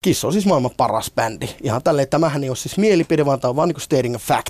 Kiss on siis maailman paras bändi. Ihan tälleen, tämähän ei ole siis mielipide, vaan tämä on vaan niin stating a fact.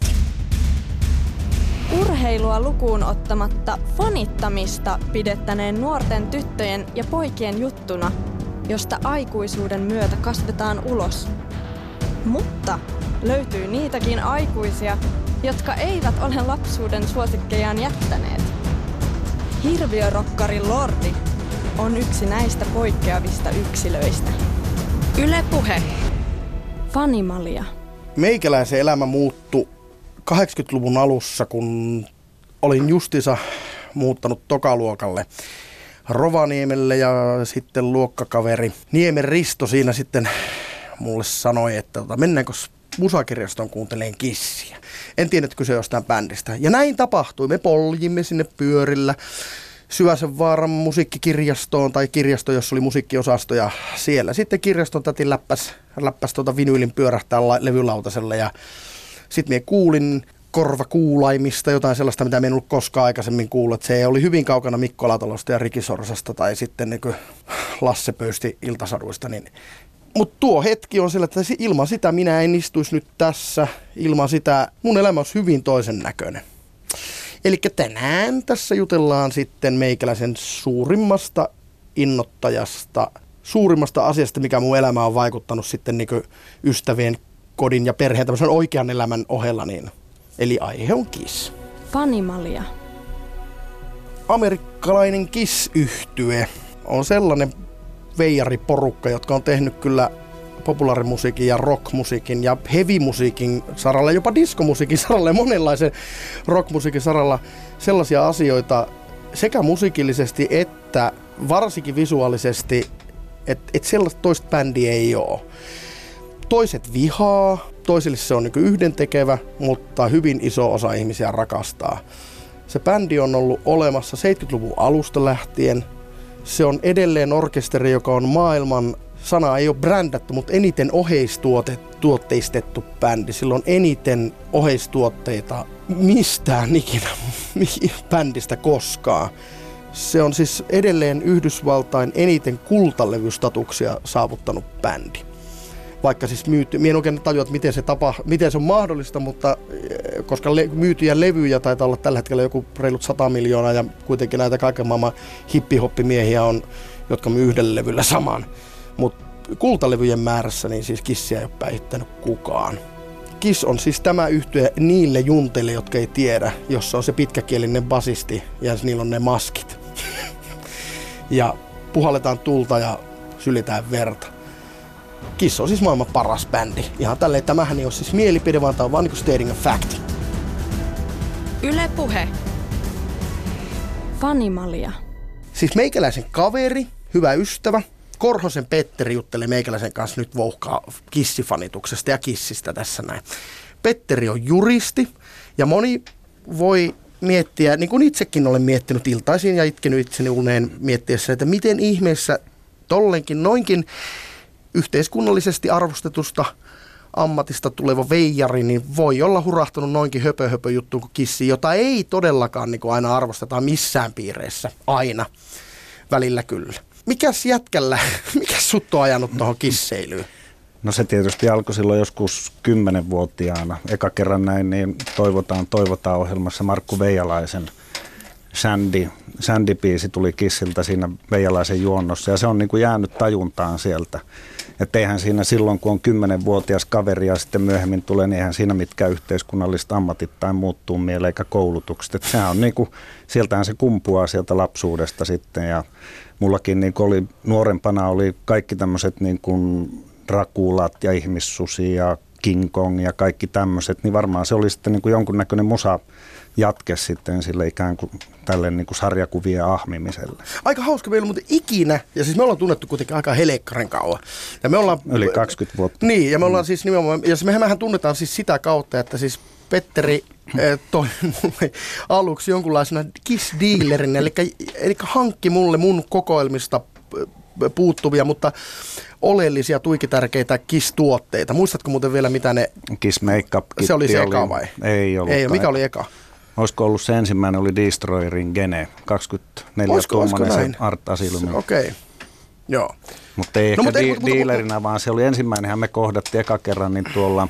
Urheilua lukuun ottamatta fanittamista pidettäneen nuorten tyttöjen ja poikien juttuna, josta aikuisuuden myötä kasvetaan ulos. Mutta löytyy niitäkin aikuisia, jotka eivät ole lapsuuden suosikkejaan jättäneet. Hirviörokkari Lordi on yksi näistä poikkeavista yksilöistä. Yle Puhe. Fanimalia. Meikäläisen elämä muuttui 80-luvun alussa, kun olin justiinsa muuttanut tokaluokalle Rovaniemelle ja sitten luokkakaveri Niemen Risto siinä sitten mulle sanoi, että mennäänkö musakirjastoon kuuntelemaan Kissiä. En tiedä, että kyse jostain bändistä. Ja näin tapahtui. Me poljimme sinne pyörillä Syväsenvaaran musiikkikirjastoon tai kirjasto, jossa oli musiikkiosasto ja siellä sitten kirjaston täti läppäs vinyylin pyörähtää levylautaselle ja sitten minä kuulin korvakuulaimista jotain sellaista, mitä minä en ollut koskaan aikaisemmin kuullut. Se oli hyvin kaukana Mikko Alatalosta ja Riki Sorsasta tai sitten niin Lasse Pöysti Iltasaduista. Mutta tuo hetki on sillä, että ilman sitä minä en istuisi nyt tässä. Ilman sitä mun elämä olisi hyvin toisen näköinen. Eli tänään tässä jutellaan sitten meikäläisen suurimmasta innoittajasta, suurimmasta asiasta, mikä mun elämä on vaikuttanut sitten niin ystävien, kodin ja perheen tämmöisen oikean elämän ohella. Eli aihe on Kiss. Fanimalia. Amerikkalainen Kiss-yhtye on sellainen veijariporukka, jotka on tehnyt kyllä populaarimusiikin ja rockmusiikin ja heavy-musiikin saralla, jopa diskomusiikin saralla ja monenlaisen rockmusiikin saralla sellaisia asioita sekä musiikillisesti että varsinkin visuaalisesti, että sellaista toista bändiä ei ole. Toiset vihaa, toisille se on niin yhdentekevä, mutta hyvin iso osa ihmisiä rakastaa. Se bändi on ollut olemassa 70-luvun alusta lähtien. Se on edelleen orkesteri, joka on maailman, sana ei ole brändätty, mutta eniten oheistuotteistettu bändi. Sillä on eniten oheistuotteita mistään ikinä bändistä koskaan. Se on siis edelleen Yhdysvaltain eniten kultalevystatuksia saavuttanut bändi. Vaikka siis minä en oikein tajua, että miten se on mahdollista, mutta koska myytyjä levyjä taitaa olla tällä hetkellä joku reilut 100 miljoonaa ja kuitenkin näitä kaiken maailman hippihoppimiehiä on, jotka myy yhdellä levyllä saman. Mutta kultalevyjen määrässä niin siis Kissia ei ole päihittänyt kukaan. Kiss on siis tämä yhtye niille junteille, jotka ei tiedä, jossa on se pitkäkielinen basisti ja niillä on ne maskit. Ja puhalletaan tulta ja sylitään verta. Kiss on siis maailman paras bändi. Ihan tälleen, tämähän ei ole siis mielipide, vaan tämä on vaan niin stating a fact. Yle Puhe. Fanimalia. Siis meikäläisen kaveri, hyvä ystävä, Korhosen Petteri juttelee meikäläisen kanssa nyt vouhkaa Kissifanituksesta ja Kissistä tässä näin. Petteri on juristi ja moni voi miettiä, niin kuin itsekin olen miettinyt iltaisin ja itkenyt itseni uneen miettiessä, että miten ihmeessä tollenkin noinkin yhteiskunnallisesti arvostetusta ammatista tuleva veijari, niin voi olla hurahtanut noinkin höpö juttuun kuin Kissi, jota ei todellakaan niin kuin aina arvosteta missään piireissä, aina, välillä kyllä. Mikäs sut on ajanut tuohon kisseilyyn? No se tietysti alkoi silloin joskus 10-vuotiaana. Eka kerran näin, niin toivotaan ohjelmassa Markku Veijalaisen Sandy-biisi tuli Kissiltä siinä Veijalaisen juonnossa ja se on niin kuin jäänyt tajuntaan sieltä. Että eihän siinä silloin, kun on 10-vuotias kaveri ja sitten myöhemmin tulee, niin eihän siinä mitkään yhteiskunnalliset ammatittain muuttuu mieleen eikä koulutukset. Että sehän on niin kuin, sieltähän se kumpuaa sieltä lapsuudesta sitten ja mullakin niin kuin oli nuorempana oli kaikki tämmöiset niin kuin Draculat ja ihmissusi ja King Kong ja kaikki tämmöiset, niin varmaan se oli sitten niin kuin jonkunnäköinen musa jatke sitten sille ikään kuin tälle niin kuin sarjakuvien ahmimiselle. Aika hauska meillä muuten ikinä, ja siis me ollaan tunnettu kuitenkin aika helekkaren kauan. Ja me ollaan, yli 20 vuotta. Niin, ja me ollaan siis nimenomaan, ja mehän tunnetaan siis sitä kautta, että siis Petteri toi mulle aluksi jonkunlaisena Kiss-dealerin, eli hankki mulle mun kokoelmista puuttuvia, mutta oleellisia, tuikitärkeitä Kiss-tuotteita. Muistatko muuten vielä, mitä ne... Kiss Makeup Kitti. Se oli se eka vai? Ei ollut. Ei, mikä oli eka? Olisiko ollut se ensimmäinen, oli Destroyerin Gene, 24-tuomainen se Art Asylum. Okei, joo. Mutta ei ehkä dealerina, vaan se oli ensimmäinenhän me kohdattiin eka kerran, niin tuolla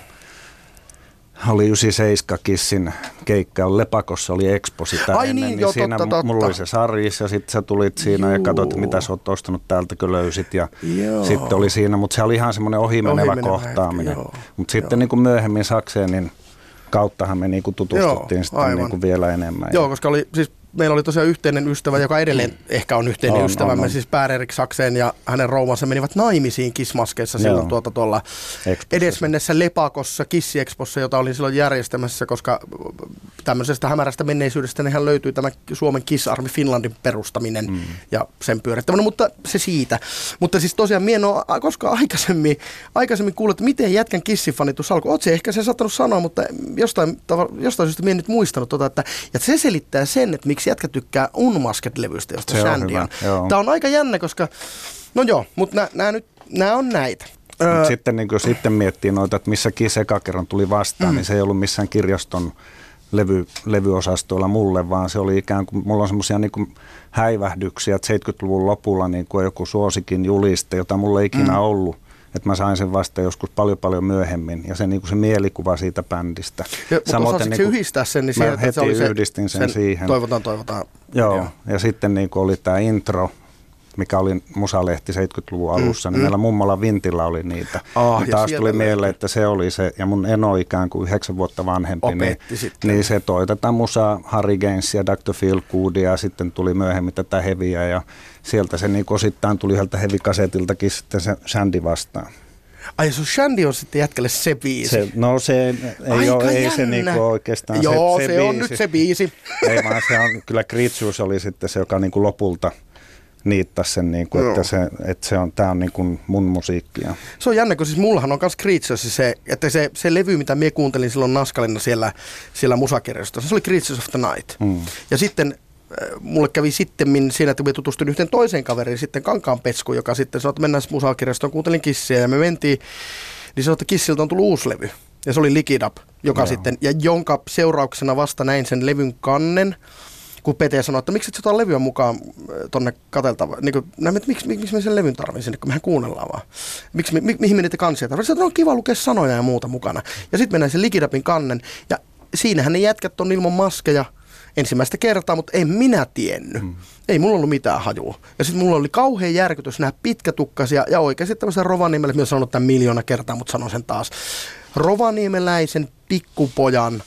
oli 97 Kissin keikka, Lepakossa oli Expo sitä ennen, niin siinä totta. Mulla oli se sarjis ja sitten sä tulit siinä ja katsoit, mitä sä oot ostanut täältä, kun löysit ja sitten oli siinä, mutta se oli ihan semmoinen ohimenevä kohtaaminen. Mutta sitten niin kuin myöhemmin Sakseenin kauttahan me niin kuin tutustuttiin sitten niin kuin vielä enemmän. Joo, koska meillä oli tosiaan yhteinen ystävä, joka edelleen ehkä on yhteinen ystävämme, siis Per-Erik Sakseen ja hänen rouvansa menivät naimisiin Kiss-maskeissa silloin tuolla edesmennessä Lepakossa, Kissi-Expossa, jota olin silloin järjestämässä, koska tämmöisestä hämärästä menneisyydestä nehän löytyy tämä Suomen Kiss Army Finlandin perustaminen ja sen pyörittäminen, mutta se siitä. Mutta siis tosiaan mie en ole koskaan aikaisemmin kuullut, että miten jätkän Kissi-fanitus alkoi. Oot se ehkä sen saattanut sanoa, mutta jostain syystä mie en nyt muistanut että se selittää sen, että miksi jätkä tykkää Unmasked-levystä, josta Shandy on. Tämä on aika jännä, koska, no joo, mutta nämä on näitä. Sitten niin sitten miettii noita, että missä Kiss eka kerran tuli vastaan, niin se ei ollut missään kirjaston levyosastoilla mulle, vaan se oli ikään kuin, mulla on semmoisia niin kuin häivähdyksiä, että 70-luvun lopulla niin kuin joku suosikin juliste, jota mulla ei ikinä ollut. Että mä sain sen vasta joskus paljon myöhemmin ja se, niin kuin se mielikuva siitä bändistä. Mutta niin yhdistää sen, niin mä heti se oli yhdistin sen siihen. Toivotaan. Joo, ja sitten niin kuin oli tämä intro, mikä oli Musalehti 70-luvun alussa, niin meillä mummolla Vintillä oli niitä. Ja taas tuli mieleen, että se oli se, ja mun eno ikään kuin 9 vuotta vanhempi, niin se toi tätä musaa Harry Gainsia, Dr. Phil Goodia, ja sitten tuli myöhemmin tätä heviä, ja sieltä se niin osittain tuli yhdeltä heavy-kasetiltakin sitten se Shandy vastaan. Ai se Shandy on sitten jätkälle se biisi. Se ei se niinku oikeastaan joo, se biisi. On nyt se biisi. Ei vaan se on, kyllä Creatures oli sitten se, joka niinku lopulta niittasi sen, niinku, että tämä on niinku mun musiikkia. Se on jännä, kun siis mullahan on myös Creatures että se levy, mitä minä kuuntelin silloin Naskalina siellä musakirjastossa, se oli Creatures of the Night. Ja sitten mulle kävi sitten siinä, että me tutustuin yhteen toiseen kaveriin, sitten Kankaanpetskuun, joka sitten sanoi, että mennään musakirjastoon, kuuntelin Kissia ja me mentiin, niin sanoi, että Kissiltä on tullut uusi levy. Ja se oli Lick It Up, jonka seurauksena vasta näin sen levyn kannen, kun Pete sanoi, että miksi et sä ota levyä mukaan tonne katseltavaan. Niin miksi me sen levyn tarvitsen sinne, kun mehän kuunnellaan vaan. Mihin me niitä kansia tarvitsen? On kiva lukea sanoja ja muuta mukana. Ja sitten mennään sen Lick It Upin kannen, ja siinähän ne jätkät on ilman maskeja ensimmäistä kertaa, mutta en minä tiennyt. Ei mulla ollut mitään hajua. Ja sitten mulla oli kauhean järkytys nähdä pitkätukkaisia ja oikeasti tämmöisen Rovaniemellä, minä olen sanonut tämän 1 000 000 kertaa, mutta sanon sen taas. Rovaniemeläisen pikkupojan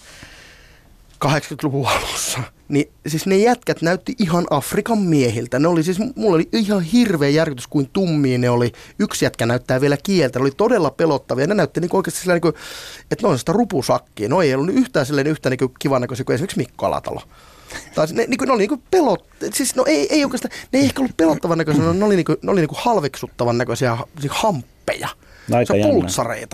80-luvun alussa. Niin siis ne jätkät näytti ihan Afrikan miehiltä. Ne oli siis, mulla oli ihan hirveä järkytys, kuin tummia ne oli. Yksi jätkä näyttää vielä kieltä. Ne oli todella pelottavia. Ne näytti niin oikeasti sillä niin että ne on sitä rupusakkia. Ne ei ollut yhtään niin kivan näköisiä kuin esimerkiksi Mikko Alatalo. Tai ne oli niin siis no ei oikeastaan, ne ei ehkä ollut pelottavan näköisiä, ne oli niin halveksuttavan näköisiä hamppeja. Se on pultsareita.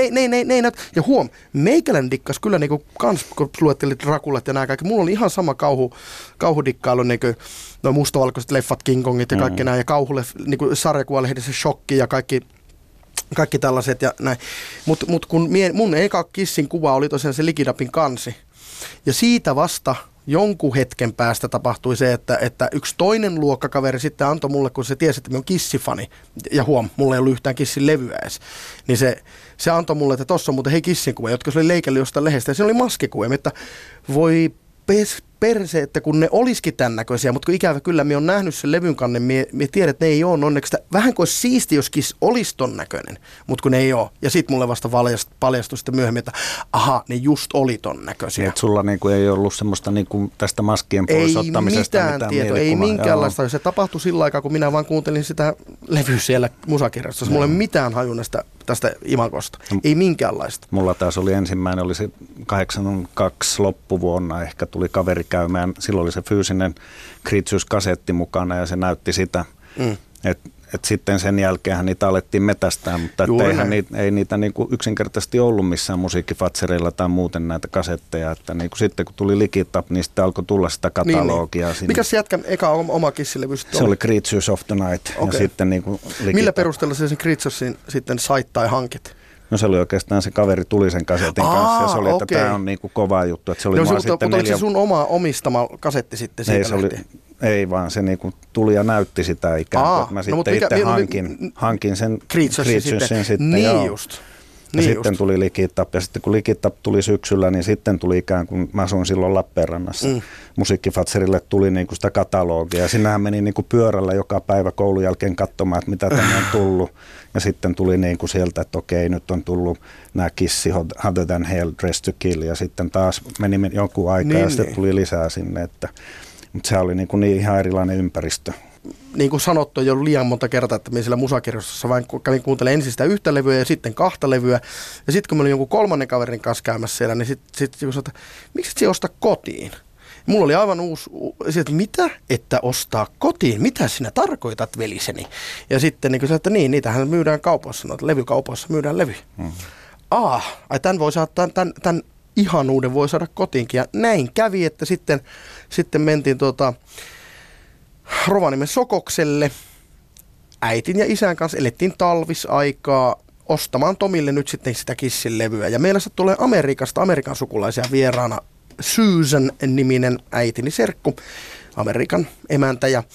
Ja meikälän dikkas kyllä kans, kun luettelit Rakulat ja nämä kaikki. Mulla oli ihan sama kauhudikkailu, noin mustavalkoiset leffat, King Kongit ja kaikki nämä, ja sarjakuvalehdissä Shokki ja kaikki tällaiset ja näin. Mut kun mun eka Kissin kuva oli tosiaan se Lick It Upin kansi. Ja siitä vasta jonkun hetken päästä tapahtui se, että yksi toinen luokkakaveri sitten antoi mulle, kun se tiesi, että minä olen Kissifani, ja mulla ei ollut yhtään Kissin levyä edes, niin se antoi mulle, että tossa on muuten Kissin kuva, jotka se oli leikellyt jostain lehdestä, ja se oli maskikuva, että voi perse, että kun ne olisikin tämän näköisiä, mutta kun ikävä kyllä minä olen nähnyt sen levyn kannen, minä tiedän, että ne ei ole onneksi. Vähän kuin olisi siisti, jos Kiss olisi ton näköinen, mutta kun ne ei ole. Ja sitten mulle vasta paljastui sitten myöhemmin, että aha, ne just oli ton näköisiä. Niin, että sulla niinku ei ollut semmoista niinku tästä maskien poisottamisesta mitään tietoa, ei minkäänlaista. Joo. Se tapahtui sillä aikaa, kun minä vaan kuuntelin sitä levyä siellä musakirjastossa. Mulla ei mitään hajunut tästä imagosta. Ei minkäänlaista. Mulla taas oli ensimmäinen, oli se 82 loppuvuonna, ehkä tuli kaveri käymään. Silloin oli se fyysinen Creatures-kasetti mukana ja se näytti sitä. Et sitten sen jälkeen niitä alettiin metästää, mutta ei niitä niinku yksinkertaisesti ollut missään musiikkifatsereilla tai muuten näitä kasetteja. Että niinku sitten kun tuli Lick It Up, niin sitten alkoi tulla sitä katalogia. Niin. Mikäs jätkän eka oma Kissilevy sitten oli? Se oli Creatures of the Night. Okay. Ja sitten niinku millä perusteella sen Creaturesin sitten sait tai hankit? No se oli oikeastaan, se kaveri tuli sen kasetin kanssa ja se oli, että tämä on niinku kova juttu. Että se oli mutta oliko se sun oma omistama kasetti sitten siitä Ei vaan se niinku tuli ja näytti sitä ikään kuin, että mä sitten itse hankin sen Creaturesin sitten. Niin joo. just. Ja sitten tuli Likitap, ja sitten kun Likitap tuli syksyllä, niin sitten tuli ikään kuin, mä asuin silloin Lappeenrannassa, Musiikkifatserille tuli niinku sitä katalogia, ja sinnehän meni niinku pyörällä joka päivä koulun jälkeen katsomaan, että mitä tänne on tullut, ja sitten tuli niinku sieltä, että okei, nyt on tullut nämä Kissi, Hotter Than Hell, Dress to Kill, ja sitten taas meni joku aika, ja sitten tuli lisää sinne, mutta se oli niin ihan erilainen ympäristö. Niin kuin sanottu jo liian monta kertaa, että minä siellä musakirjastossa vain kävin kuuntelemaan ensin sitä yhtä levyä ja sitten 2 levyä. Ja sitten kun mä olin jonkun 3. kaverin kanssa käymässä siellä, niin sitten sanoin, että miksi et sinä osta kotiin? Ja mulla oli aivan uusi, että mitä? Että ostaa kotiin? Mitä sinä tarkoitat, veliseni? Ja sitten niin että niin, niitähän myydään kaupoissa, että levykaupoissa myydään levyjä. Tämän voi saada, tämän ihanuuden voi saada kotiinkin. Ja näin kävi, että sitten mentiin Rovaniemen Sokokselle äitin ja isän kanssa, elettiin talvisaikaa ostamaan Tomille nyt sitten sitä Kissin levyä. Ja meillä tulee Amerikan sukulaisia vieraana Susan-niminen äitini serkku, Amerikan emäntä. Ja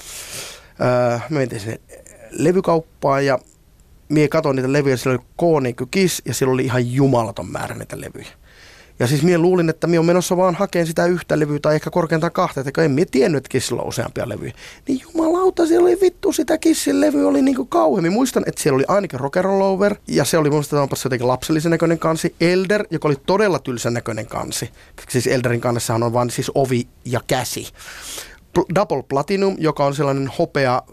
me mentiin sinne levykauppaan ja mie katsoin niitä levyjä, siellä oli K Kiss ja siellä oli ihan jumalaton määrä niitä levyjä. Ja siis minä luulin, että minä olen menossa vaan hakemaan sitä yhtä levyä tai ehkä korkeintaan 2, että en minä tiennyt, että Kissillä on useampia levyjä. Niin jumalauta, siellä oli vittu sitä Kissin levyä, oli niin kuin kauheammin. Muistan, että siellä oli ainakin Rock and Roll Over, ja se oli mun mielestä onpas jotenkin lapsellisen näköinen kansi. Elder, joka oli todella tylsän näköinen kansi. Siis Elderin kannessahan on vaan siis ovi ja käsi. Double Platinum, joka on sellainen hopea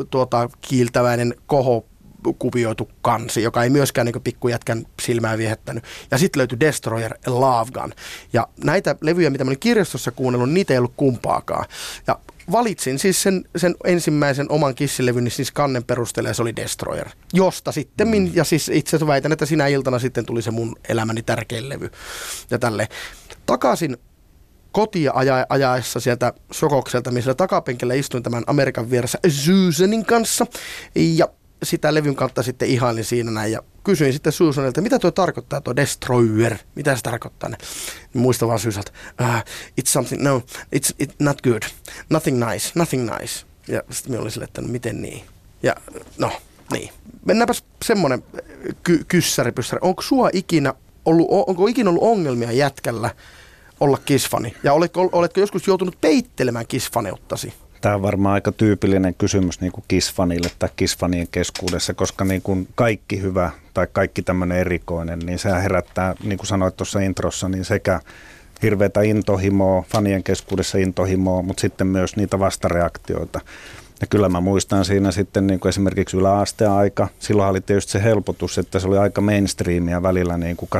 kiiltäväinen koho, kuvioitu kansi, joka ei myöskään niin pikkujätkän silmää viehättänyt. Ja sitten löytyi Destroyer Love Gun. Ja näitä levyjä, mitä mä olin kirjastossa kuunnellut, niitä ei ollut kumpaakaan. Ja valitsin siis sen ensimmäisen oman Kissilevyn, niin siis kannen perusteella, ja se oli Destroyer. Josta sitten, ja siis itse asiassa väitän, että sinä iltana sitten tuli se mun elämäni tärkein levy. Ja tälleen. Takaisin kotia ajaessa sieltä Sokokselta, missä takapenkillä istuin tämän Amerikan vieressä Susanin kanssa. Ja sitä levyn kautta sitten ihailin siinä näin ja kysyin sitten Susanilta, mitä tuo tarkoittaa tuo Destroyer, mitä se tarkoittaa ne. Muista vaan Susanilta, it's something, no, it's not good, nothing nice. Ja sitten minä olin sille, että no miten niin. Ja no, niin. Mennäänpäs semmoinen kyssäri-pyssäri. Onko ikinä ollut ongelmia jätkällä olla Kiss-fani? Ja oletko joskus joutunut peittelemään Kiss-faneuttasi? Tämä on varmaan aika tyypillinen kysymys niin kuin Kiss-fanille tai Kiss-fanien keskuudessa, koska niin kuin kaikki hyvä tai kaikki tämmöinen erikoinen, niin se herättää, niin kuin sanoit tuossa introssa, niin sekä hirveätä intohimoa, fanien keskuudessa intohimoa, mutta sitten myös niitä vastareaktioita. Ja kyllä mä muistan siinä sitten niin kuin esimerkiksi yläasteen aika, silloin oli tietysti se helpotus, että se oli aika mainstreamia välillä, niin kuin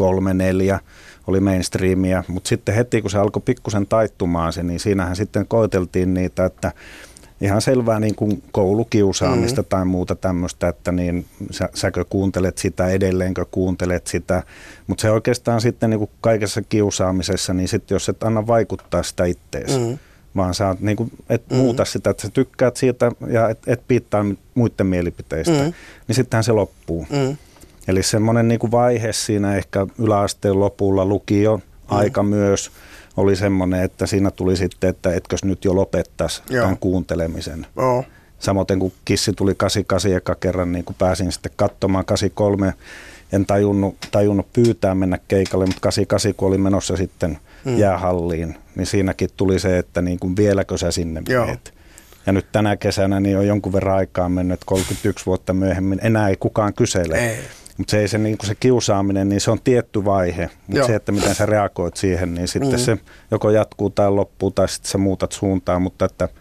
83-4 oli mainstreamia, mutta sitten heti kun se alkoi pikkusen taittumaan se, niin siinähän sitten koeteltiin niitä, että ihan selvää niin kuin koulukiusaamista tai muuta tämmöistä, että niin säkö kuuntelet sitä, edelleenkö kuuntelet sitä, mutta se oikeastaan sitten niin kuin kaikessa kiusaamisessa, niin sitten jos et anna vaikuttaa sitä itteesi, vaan sä niin kuin, et muuta sitä, että sä tykkäät siitä ja et piittaa muiden mielipiteistä, niin sittenhän se loppuu. Eli semmoinen niin kuin vaihe siinä ehkä yläasteen lopulla, lukio aika myös oli semmoinen, että siinä tuli sitten, että etkös nyt jo lopettaisi tämän kuuntelemisen. Samoin kun Kissi tuli 88 eka kerran, niin kun pääsin sitten katsomaan 83, en tajunnut pyytää mennä keikalle, mutta 88 kun oli menossa sitten jäähalliin, niin siinäkin tuli se, että niin kuin vieläkö sä sinne meet. Ja nyt tänä kesänä niin on jonkun verran aikaa mennyt, 31 vuotta myöhemmin, enää ei kukaan kysele. Mutta se, se kiusaaminen, niin se on tietty vaihe, mutta se, että miten sä reagoit siihen, niin sitten se joko jatkuu tai loppuu tai sitten sä muutat suuntaan, mutta että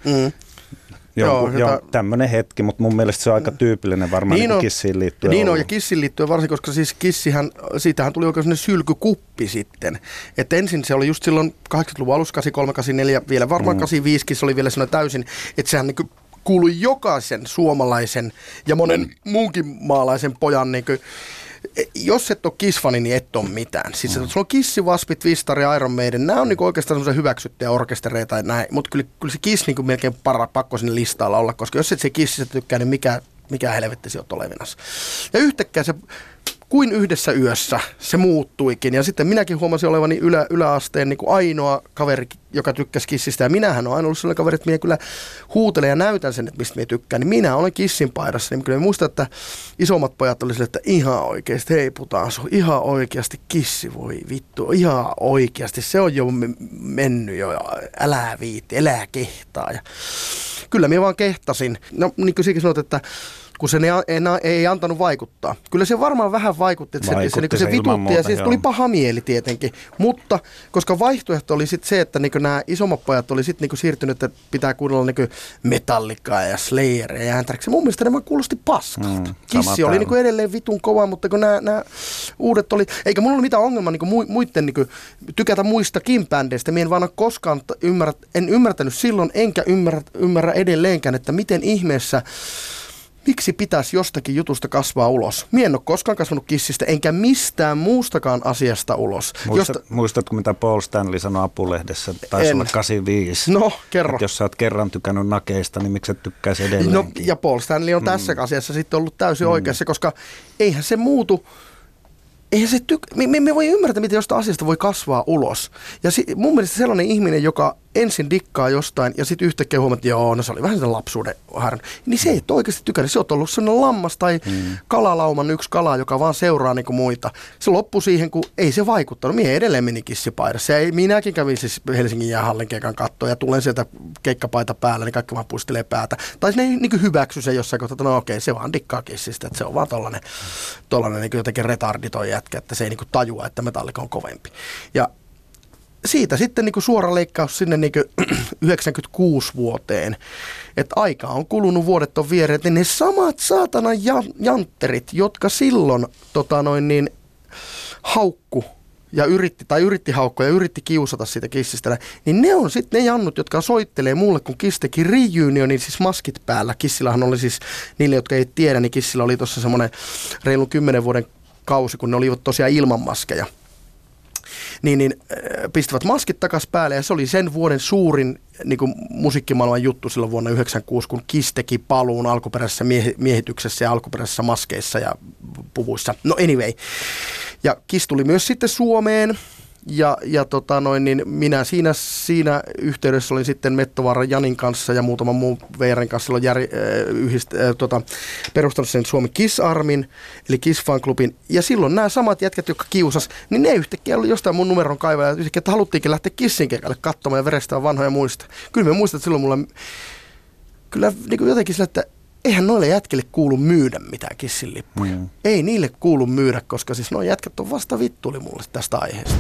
tämmöinen hetki, mutta mun mielestä se on aika tyypillinen varmaan niin Kissiin liittyen. Niin on, ja Kissiin liittyen varsin, koska siis Kissihän, siitähän tuli oikein sellainen sylkykuppi sitten. Että ensin se oli just silloin 80-luvun alussa, 83, 84, vielä varmaan 85 se oli vielä sellainen täysin, että sehän niin kuului jokaisen suomalaisen ja monen muunkin maalaisen pojan, niin kuin, jos et ole Kiss-fani, niin et ole mitään. Siis sulla on Kissi, Wasp, Twistar ja Iron Maiden, nämä on niin oikeastaan semmoisia hyväksyttyjä orkestereita ja näin, mutta kyllä se Kiss niin melkein pakko sinne listalla olla, koska jos et se Kississä tykkää, niin mikä helvetti se on olevinassa. Ja yhtäkkiä se kuin yhdessä yössä se muuttuikin. Ja sitten minäkin huomasin olevani yläasteen niin kuin ainoa kaveri, joka tykkäsi Kissistä. Ja minähän olen aina ollut sellainen kaveri, että minä kyllä huutelen ja näytän sen, että mistä minä tykkään. Niin minä olen Kissin paidassa. Niin kyllä muistan, että isommat pojat oli sille, että ihan oikeasti, hei Putaansu, ihan oikeasti Kissi, voi vittu, ihan oikeasti. Se on jo mennyt jo, älä viitti, älä kehtaa. Ja kyllä minä vaan kehtasin. No niin kuin sinäkin sanoit, että kun se ei antanut vaikuttaa. Kyllä se varmaan vähän vaikutti, että se vitutti ja siis tuli paha mieli tietenkin. Mutta koska vaihtoehto oli sitten se, että niinku nämä isommat pojat oli sitten niinku siirtynyt, että pitää kuunnella niinku Metallicaa ja Slayeria ja Anthraxia. Mun mielestä ne vaan kuulosti paskalta. Kissi oli niinku edelleen vitun kova, mutta kun nämä uudet oli, eikä mulla ollut mitään ongelmaa niinku muiden niinku tykätä muistakin bändeistä. Mie en vaan ole koskaan ymmärtänyt silloin, enkä ymmärrä edelleenkään, että miten ihmeessä miksi pitäisi jostakin jutusta kasvaa ulos? Mie en ole koskaan kasvanut Kissistä, enkä mistään muustakaan asiasta ulos. Muistatko, mitä Paul Stanley sanoi Apulehdessä? Taisi olla 85. No, kerro. Että jos sä oot kerran tykännyt nakeista, niin miksi et tykkäisi edelleenkin? No, ja Paul Stanley on tässä asiassa sitten ollut täysin oikeassa, koska eihän se muutu. Eihän se me voi ymmärtää, miten jostain asiasta voi kasvaa ulos. Ja mun mielestä sellainen ihminen, joka ensin dikkaa jostain ja sitten yhtäkkiä huomaa, että joo, no se oli vähän sellainen lapsuuden härän. Niin se ei oikeasti tykännyt. Se on ollut sellainen lammas tai kalalauman yksi kala, joka vaan seuraa niin kuin muita. Se loppui siihen, kun ei se vaikuttanut. Mie edelleen meni Kissipaidassa. Minäkin kävin siis Helsingin jäähallin keikan kattoon ja tulen sieltä keikkapaita päällä, niin kaikki vaan puistelee päätä. Tai ne niin kuin hyväksy sen jossain kohtaa, että no okei, se vaan dikkaa Kissistä. Että se on vaan tollainen niin kuin jotenkin retarditon jätkä, että se ei niin kuin tajua, että Metallica on kovempi. Ja siitä sitten niin kuin suora leikkaus sinne niin kuin 96 vuoteen, että aika on kulunut, vuodet on viereet, niin ne samat saatana jantterit, jotka silloin haukku ja yritti haukkoa ja yritti kiusata siitä Kissistä, niin ne on sitten ne jannut, jotka soittelee mulle, kun Kiss teki reunionin, siis maskit päällä. Kissillähän oli siis, niille jotka ei tiedä, niin Kissillä oli tuossa semmoinen reilun 10 vuoden kausi, kun ne olivat tosiaan ilman maskeja. Niin pistävät maskit takas päälle ja se oli sen vuoden suurin niin kuin musiikkimaailman juttu silloin vuonna 1996, kun Kiss teki paluun alkuperäisessä miehityksessä ja alkuperäisissä maskeissa ja puvuissa. No anyway. Ja Kiss tuli myös sitten Suomeen ja niin minä siinä yhteydessä olin sitten Mettovaaran Janin kanssa ja muutaman muun VR:n kanssa perustanut sen Suomen Kiss-armin, eli Kiss-fanklubin. Ja silloin nämä samat jätkät, jotka kiusas, niin ne yhtäkkiä oli jostain mun numeron kaivaa ja yhtäkkiä, että haluttiinkin lähteä Kissin keikalle katsomaan ja verestään vanhoja muista. Kyllä me muistan, että silloin mulla kyllä niin kuin jotenkin sillä, että eihän noille jätkille kuulu myydä mitään Kissin lippuja. Ei niille kuulu myydä, koska siis nuo jätkät on vasta vittuli mulle tästä aiheesta.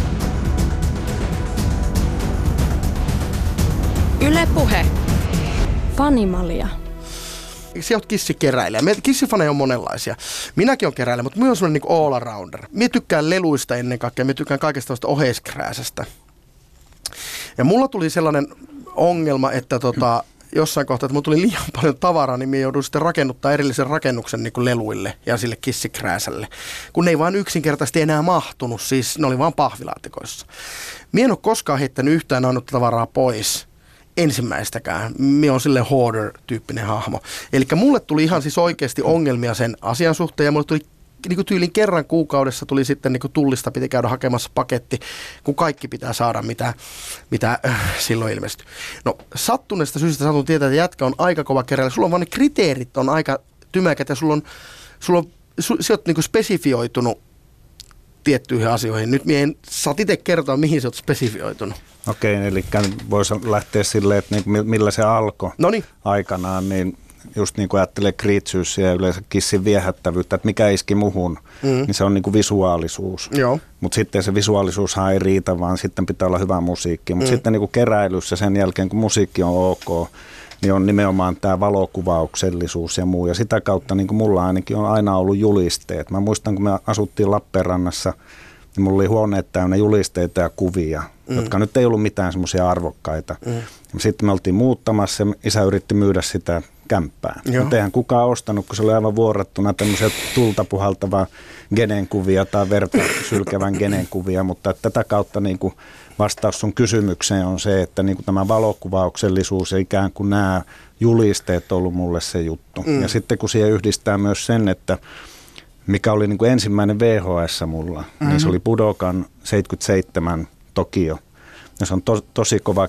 Yle Puhe. Fanimalia. Sä oot kissikeräilijä. Kissifaneja on monenlaisia. Minäkin olen keräilijä, mutta myös on niin all arounder. Minä tykkään leluista ennen kaikkea. Minä tykkään kaikesta tällaista oheiskrääsästä. Ja mulla tuli sellainen ongelma, että jossain kohtaa, että mulla tuli liian paljon tavaraa, niin minä joudun sitten rakennuttaa erillisen rakennuksen niin kuin leluille ja sille kissikrääsälle. Kun ne ei vaan yksinkertaisesti enää mahtunut, siis ne oli vaan pahvilaatikoissa. Minä en ole koskaan heittänyt yhtään ainutta tavaraa pois. Ensimmäistäkään. Minä olen silleen hoarder-tyyppinen hahmo. Eli mulle tuli ihan siis oikeasti ongelmia sen asian suhteen ja mulle tuli niin kuin tyylin kerran kuukaudessa tuli sitten niin kuin tullista piti käydä hakemassa paketti, kun kaikki pitää saada, mitä silloin ilmestyi. No sattuneesta syystä satun tietää, että jätkä on aika kova keräilijä. Sulla on vaan ne kriteerit on aika tymäkät ja sä oot niin kuin spesifioitunut tiettyihin asioihin. Nyt minä en saa itse kertoa, mihin sä oot spesifioitunut. Okei, eli voisi lähteä silleen, että millä se alkoi aikanaan, niin just niin kuin ajattelee kriitsyyssiä ja yleensä Kissin viehättävyyttä, että mikä iski muhun, niin se on niin kuin visuaalisuus. Mutta sitten se visuaalisuushan ei riitä, vaan sitten pitää olla hyvä musiikki. Mutta sitten niin kuin keräilyssä sen jälkeen, kun musiikki on ok, niin on nimenomaan tämä valokuvauksellisuus ja muu. Ja sitä kautta niin kuin mulla ainakin on aina ollut julisteet. Mä muistan, kun me asuttiin Lappeenrannassa, niin mulla oli huoneet täynnä julisteita ja kuvia, jotka nyt ei ollut mitään semmoisia arvokkaita. Sitten me oltiin muuttamassa ja isä yritti myydä sitä kämppää. Mutta eihän kukaan ostanut, kun se oli aivan vuorattuna tämmöisiä tulta puhaltavaa genenkuvia tai verta sylkevän genenkuvia, mutta tätä kautta niin kuin vastaus sun kysymykseen on se, että niin kuin tämä valokuvauksellisuus ja ikään kuin nämä julisteet on ollut mulle se juttu. Ja sitten kun siihen yhdistää myös sen, että mikä oli niin kuin ensimmäinen VHS mulla, niin se oli Budokan 77 Tokio. Ja se on tosi kova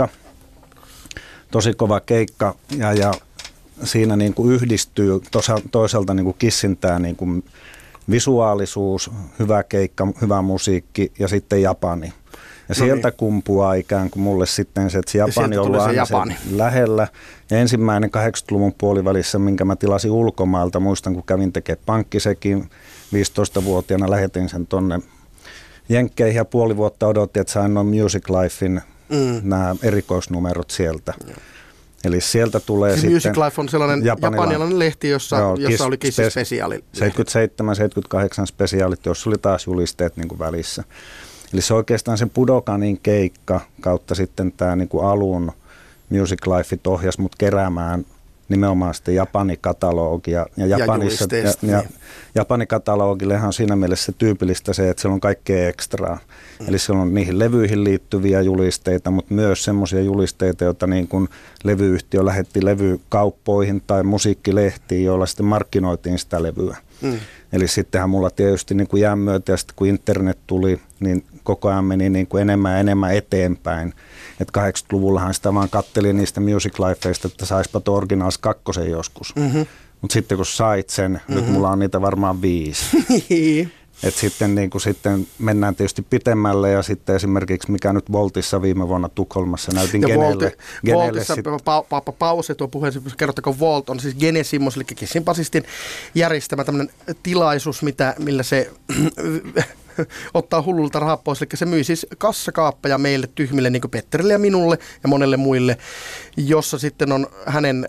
keikka ja siinä niin kuin yhdistyy toisaalta niin kuin Kissin tämä niin kuin visuaalisuus, hyvä keikka, hyvä musiikki ja sitten Japani. Ja sieltä kumpuaa ikään kuin mulle sitten se, että se Japani on ollut aina lähellä. Ja ensimmäinen 80-luvun puolivälissä, minkä mä tilasin ulkomailta, muistan kun kävin tekemään pankkisekin 15-vuotiaana, lähetin sen tonne Jenkkeihin ja puoli vuotta odotti, että sain noin Music Lifein nämä erikoisnumerot sieltä. Eli sieltä tulee siis sitten... Music Life on sellainen japanilainen lehti, jossa oli Kissin spesiaali. 77-78 spesiaalit, jossa oli taas julisteet niin kuin välissä. Eli se oikeastaan sen Budokanin keikka kautta sitten tämä niin kuin alun Music Lifeit ohjasi mut keräämään nimenomaan sitten Japani-katalogia. Ja Japani-katalogillehan on siinä mielessä tyypillistä se, että siellä on kaikkea ekstraa. Eli siellä on niihin levyihin liittyviä julisteita, mutta myös semmoisia julisteita, joita niin kuin levyyhtiö lähetti levykauppoihin tai musiikkilehtiin, joilla sitten markkinoitiin sitä levyä. Eli sittenhän mulla tietysti niin kuin jään myötä ja sitten kun internet tuli, niin koko ajan meni niin kuin enemmän ja enemmän eteenpäin. Että 80-luvullahan sitä vaan kattelin niistä Music Lifeista, että saispa tuo Originals 2 joskus. Mutta sitten kun sait sen, nyt mulla on niitä varmaan 5. Että sitten, niin sitten mennään tietysti pitemmälle ja sitten esimerkiksi mikä nyt Voltissa viime vuonna Tukholmassa näytin Genelle. Voltissa, pause tuo puheen, kerrottako Volt on siis Genesimmos, eli Kissin basistin järjestämä tämmöinen tilaisuus, millä se ottaa hullulta rahaa pois. Eli se myi siis kassakaappeja meille tyhmille, niin kuin Petterille ja minulle ja monelle muille, jossa sitten on hänen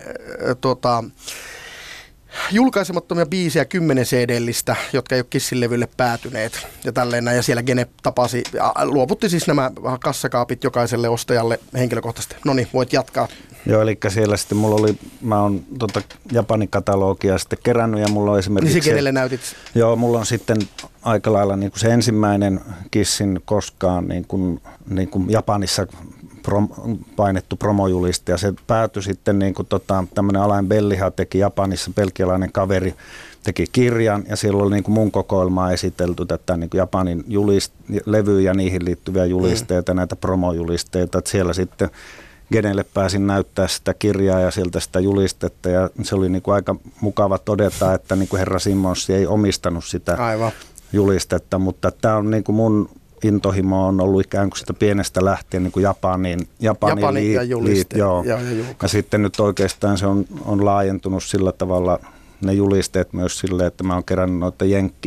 julkaisemattomia biisejä 10 CD-listä, jotka ei ole Kissin levylle päätyneet. Ja tälleen näin. Ja siellä Gene tapasi, luovutti siis nämä kassakaapit jokaiselle ostajalle henkilökohtaisesti. No niin, voit jatkaa. Joo, eli siellä sitten mä oon Japanin katalogia sitten kerännyt ja mulla on esimerkiksi... Niin se kenelle näytit? Joo, mulla on sitten aika lailla niin kuin se ensimmäinen Kissin koskaan niin kuin Japanissa painettu promojuliste ja se päätyi sitten niin kuin tämmöinen Alain Belliha teki Japanissa, belgialainen kaveri teki kirjan ja siellä oli niin kuin mun kokoelmaa esitelty tätä niin kuin Japanin levyjä ja niihin liittyviä julisteita, näitä promojulisteita, että siellä sitten Genelle pääsin näyttää sitä kirjaa ja sieltä sitä julistetta ja se oli niin kuin aika mukava todeta, että niin kuin herra Simmons ei omistanut sitä julistetta, mutta tämä on niin kuin mun intohimo on ollut ikään kuin sitä pienestä lähtien niin kuin Japani ja juliste. Ja sitten nyt oikeastaan se on laajentunut sillä tavalla ne julisteet myös silleen, että mä oon kerännyt noita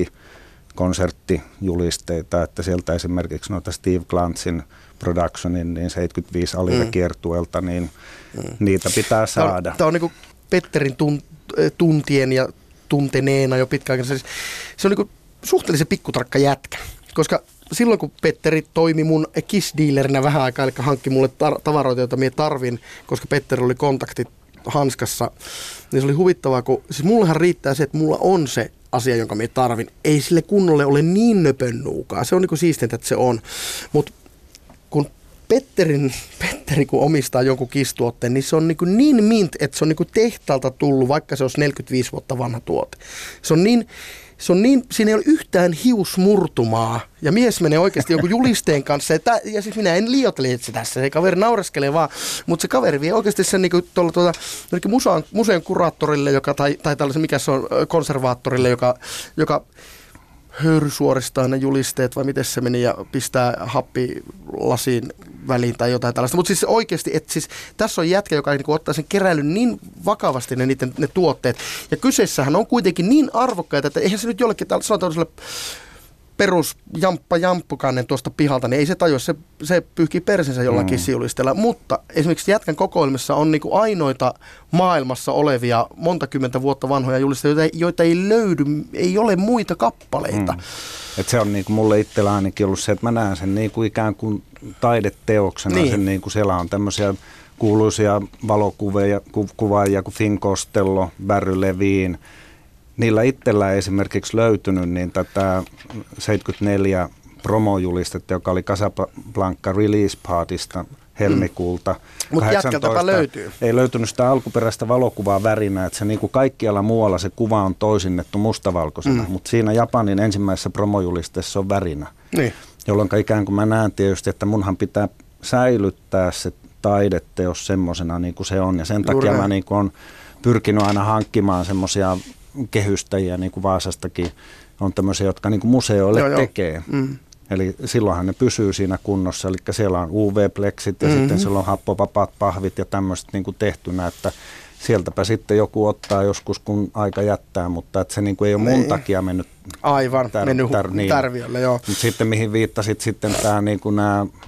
jenkkikonserttijulisteita, että sieltä esimerkiksi noita Steve Glantsin Productionin niin 75 Alive-kiertueelta, niin niitä pitää saada. Tämä on niin kuin Petterin tuntien ja tunteneena jo pitkään. Se on niin kuin suhteellisen pikkutarkka jätkä, koska silloin kun Petteri toimi mun Kiss-dealerinä vähän aikaa, eli hankki mulle tavaroita, joita minä tarvin, koska Petteri oli kontaktit hanskassa, niin se oli huvittavaa, kun siis mullehan riittää se, että mulla on se asia, jonka minä tarvin. Ei sille kunnolle ole niin nöpönnuukaa. Se on niin kuin siistintä, että se on. Mutta kun Petteri kun omistaa jonkun Kiss-tuotteen, niin se on niin mint, että se on niin tehtaalta tullut, vaikka se olisi 45 vuotta vanha tuote. Se on niin, siinä ei ole yhtään hiusmurtumaa, ja mies menee oikeasti jonkun julisteen kanssa, ja siis minä en liioitele se tässä, se kaveri naureskelee vaan, mutta se kaveri vie oikeasti sen niin museon kuraattorille, tai tällaisen, mikä se on, konservaattorille, joka höyrysuoristaa ne julisteet, vai miten se meni, ja pistää happilasiin väliin tai jotain tällaista. Mutta siis oikeasti, että siis tässä on jätkä, joka niin ottaa sen keräilyn niin vakavasti ne tuotteet. Ja kyseessähän on kuitenkin niin arvokkaita, että eihän se nyt jollekin, sanotaan perus jamppukannen tuosta pihalta, niin ei se tajua, se pyyhkii persensä jollakin Kiss-julisteella. Mutta esimerkiksi jätkän kokoelmassa on niin kuin ainoita maailmassa olevia monta kymmentä vuotta vanhoja julisteita, joita ei löydy, ei ole muita kappaleita. Et se on niin kuin mulle itsellä ainakin ollut se, että mä näen sen niin kuin ikään kuin taideteoksena. Niin. Sen niin kuin siellä on tämmöisiä kuuluisia valokuvaajia kuin Finn Costello, Barry Levine. Niillä itsellä ei esimerkiksi löytynyt niin tätä 74 promojulistetta, joka oli Casablanca Release Partysta helmikuulta. Mutta jätkältäpä löytyy. Ei löytynyt sitä alkuperäistä valokuvaa värinä, että se niin kuin kaikkialla muualla se kuva on toisinnettu mustavalkoisena, mutta siinä Japanin ensimmäisessä promojulisteessa on värinä. Niin. Jolloin ikään kuin mä näen tietysti, että munhan pitää säilyttää se taideteos semmoisena niin kuin se on. Ja sen takia mä niin kuin on pyrkinyt aina hankkimaan semmoisia kehystäjiä, niin kuin Vaasastakin on tämmöisiä, jotka niin kuin museoille tekee. Eli silloinhan ne pysyy siinä kunnossa, eli siellä on UV-pleksit ja sitten siellä on happovapaat pahvit ja tämmöiset niin kuin tehtynä, että sieltäpä sitten joku ottaa joskus, kun aika jättää, mutta että se niin kuin ei ole mun takia mennyt tärviölle, joo. Mutta sitten mihin viittasit sitten tämä niin kuin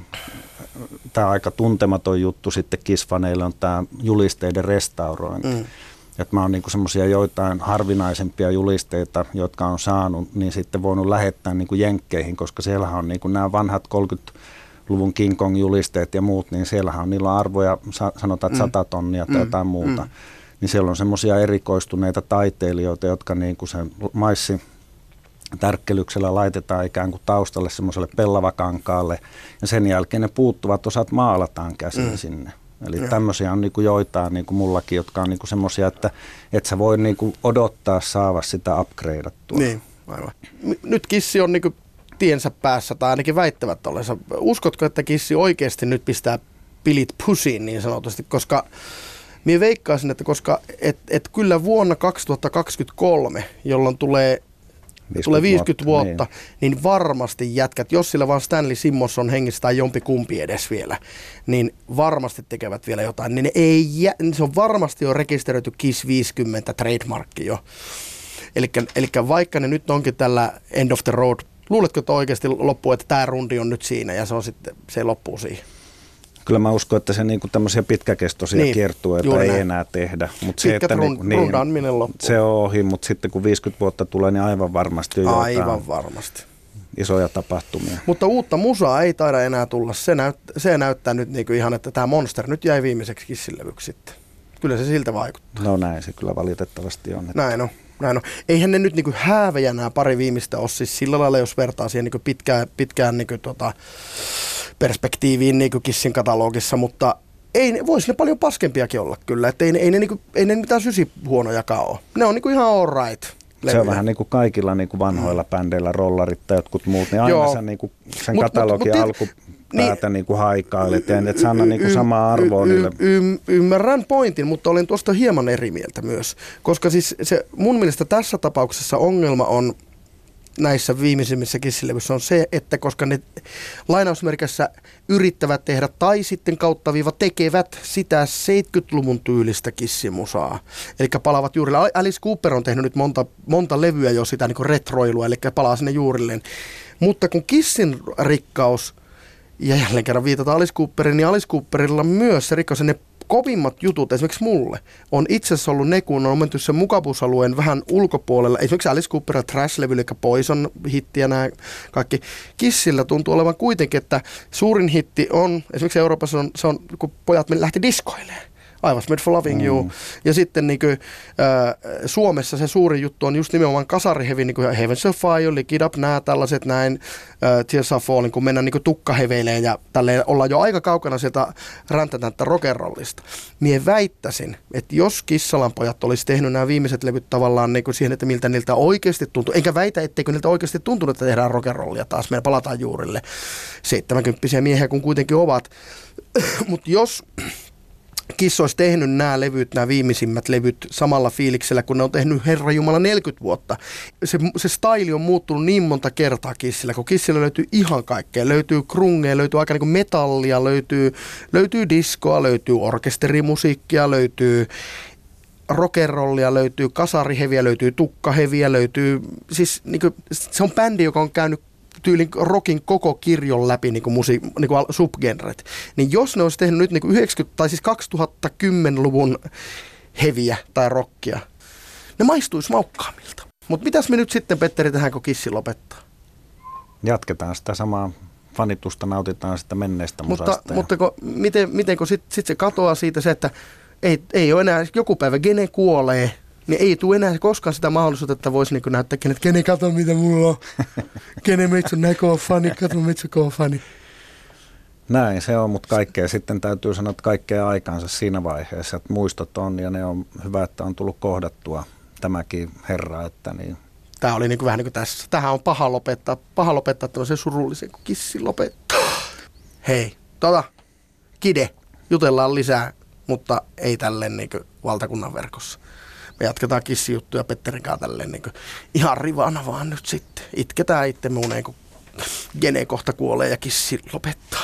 tämä aika tuntematon juttu sitten KISS-faneille on tämä julisteiden restaurointi. Että mä oon niinku semmoisia joitain harvinaisempia julisteita, jotka on saanut, niin sitten voinut lähettää niinku jenkkeihin, koska siellähän on niinku nämä vanhat 30-luvun King Kong-julisteet ja muut, niin siellähän on niillä arvoja, sanotaan 100 tonnia tai jotain muuta. Niin siellä on semmoisia erikoistuneita taiteilijoita, jotka niinku sen tärkkelyksellä laitetaan ikään kuin taustalle semmoiselle pellavakankaalle ja sen jälkeen ne puuttuvat osat maalataan käsin sinne. Eli tämmöisiä on niinku joitain niinku mullakin, jotka on niinku semmoisia, että et sä voi niinku odottaa saava sitä upgradeattua. Niin, aivan. Nyt Kissi on niinku tiensä päässä, tai ainakin väittävät ollensa. Uskotko, että Kissi oikeasti nyt pistää pilit pussiin niin sanotusti, koska minä veikkaisin, että koska kyllä vuonna 2023, jolloin tulee 50 vuotta, niin varmasti jätkät, jos sillä vaan Stanley Simmons on hengissä tai jompikumpi edes vielä, niin varmasti tekevät vielä jotain. Niin se on varmasti jo rekisteröity KISS 50 trademarkki jo. Eli vaikka ne nyt onkin tällä end of the road, luuletko, että oikeasti loppuu, että tämä rundi on nyt siinä ja se loppuu siihen? Kyllä mä uskon, että se niinku tämmöisiä pitkäkestoisia kiertueita ei enää tehdä. Pitkät rundaaminen loppuu. Se on ohi, mutta sitten kun 50 vuotta tulee, niin aivan varmasti on isoja tapahtumia. Mutta uutta musaa ei taida enää tulla. Se näyttää nyt niinku ihan, että tämä Monster nyt jäi viimeiseksi Kissin-levyksi sitten. Kyllä se siltä vaikuttaa. No näin se kyllä valitettavasti on. Näin on. Eihän ne nyt niinku häävejä nämä pari viimeistä ole siis sillä lailla, jos vertaa siihen niinku pitkään niinku perspektiiviin niinku Kissin katalogissa, mutta voisi ne paljon paskempiakin olla kyllä, että ei ne mitään sysihuonojakaan ole. Ne on niinku ihan all right. Se on vähän niin kuin kaikilla niin kuin vanhoilla bändeillä, rollarit tai jotkut muut, niin aina sä niin kuin sen katalogin alkupäätä niin kuin haikailet ja et saa niin kuin samaa arvoa niille. Ymmärrän pointin, mutta olen tuosta hieman eri mieltä myös, koska siis se mun mielestä tässä tapauksessa ongelma on näissä viimeisimmissä Kissilevyissä on se, että koska ne lainausmerkissä yrittävät tehdä tai sitten kauttaviiva tekevät sitä 70-luvun tyylistä Kissimusaa. Eli palaavat juurille. Alice Cooper on tehnyt nyt monta levyä jo sitä niin kuin retroilua, eli palaa sinne juurilleen. Mutta kun Kissin rikkaus, ja jälleen kerran viitataan Alice Cooperiin, niin Alice Cooperilla myös se rikkaus, ne kovimmat jutut esimerkiksi mulle on itse asiassa ollut ne, kun on menty sen mukavuusalueen vähän ulkopuolella. Esimerkiksi Alice Cooperilla Trash-levy, eli Poison hitti ja nämä kaikki. Kissillä tuntuu olevan kuitenkin, että suurin hitti on, esimerkiksi Euroopassa se on kun pojat lähti diskoilemaan. I was made for loving you. Ja sitten niin kuin, Suomessa se suuri juttu on just nimenomaan kasarihevi, niin kuin Heaven's a Fire, Lick It Up, nämä tällaiset näin, Tears Are Falling, kun mennään niin tukkaheveileen ja tälleen ollaan jo aika kaukana sieltä räntätäntä rock'n'rollista. Mie väittäisin, että jos Kissalan pojat olisi tehnyt nämä viimeiset levyt tavallaan niin kuin siihen, että miltä niiltä oikeasti tuntuu, enkä väitä, etteikö niiltä oikeasti tuntunut, että tehdään rock'n'rollia taas, meillä palataan juurille 70-vuotiaita miehiä, kun kuitenkin ovat, mutta jos Kiss olisi tehnyt nämä viimeisimmät levyt samalla fiiliksellä, kun ne on tehnyt Herra Jumala 40 vuotta. Se staili on muuttunut niin monta kertaa Kissillä, kun Kissillä löytyy ihan kaikkea. Löytyy grungea, löytyy aika niin kuin metallia, löytyy diskoa, löytyy orkesterimusiikkia, löytyy rock'n'rollia, löytyy kasariheviä, löytyy tukkaheviä, löytyy, siis niin kuin, se on bändi, joka on käynyt tyylin rockin koko kirjon läpi niin kuin subgenret. Niin jos ne olisi tehnyt nyt niin kuin 90 tai siis 2010-luvun heviä tai rockia, ne maistuisi maukkaamilta. Mutta mitäs me nyt sitten, Petteri, tehdään, kun Kissi lopettaa? Jatketaan sitä samaa fanitusta, nautitaan sitä menneestä musasta. Mutta miten kun sit se katoaa siitä se, että ei ole enää, joku päivä Gene kuolee, niin ei tule enää koskaan sitä mahdollisuutta, että voisi niin näyttää, että Gene, kato mitä mulla on. Gene, meitä on näin kova fani, kato meitä on kova fani. Näin se on, mutta kaikkea sitten täytyy sanoa, että kaikkea aikaansa siinä vaiheessa, että muistot on ja ne on hyvä, että on tullut kohdattua tämäkin herra, että niin. Tämä oli vähän niin kuin tässä. Tähän on paha lopettaa tämmöisen surullisen, kun kissi lopettaa. Hei, Kide, jutellaan lisää, mutta ei tälleen niin kuin valtakunnan verkossa. Me jatketaan kissijuttuja Petterin kanssa tälleen niin kuin ihan rivana vaan nyt sitten. Itketään itse muuneen, kun Gene kohta kuolee ja kissi lopettaa.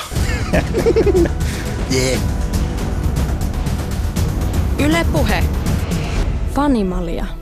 Yeah. Yle Puhe. Fanimalia.